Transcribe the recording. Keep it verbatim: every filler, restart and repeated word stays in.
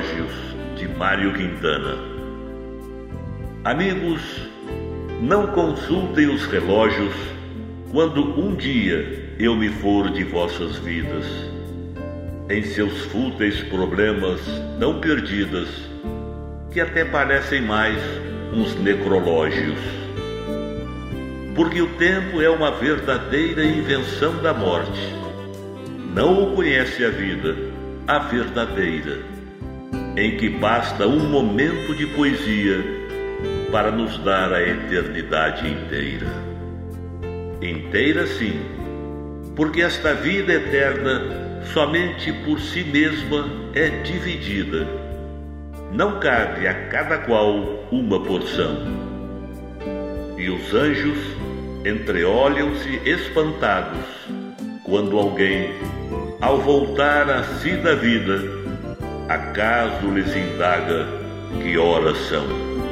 relógios, de Mário Quintana. Amigos, não consultem os relógios quando um dia eu me for de vossas vidas, em seus fúteis problemas tão perdidas, que até parecem mais uns necrológios. Porque o tempo é uma verdadeira invenção da morte. Não o conhece a vida, a verdadeira, em que basta um momento de poesia para nos dar a eternidade inteira. Inteira sim, porque esta vida eterna somente por si mesma é dividida. Não cabe a cada qual uma porção. E os anjos entreolham-se espantados quando alguém, ao voltar a si da vida, acaso lhes indaga que horas são.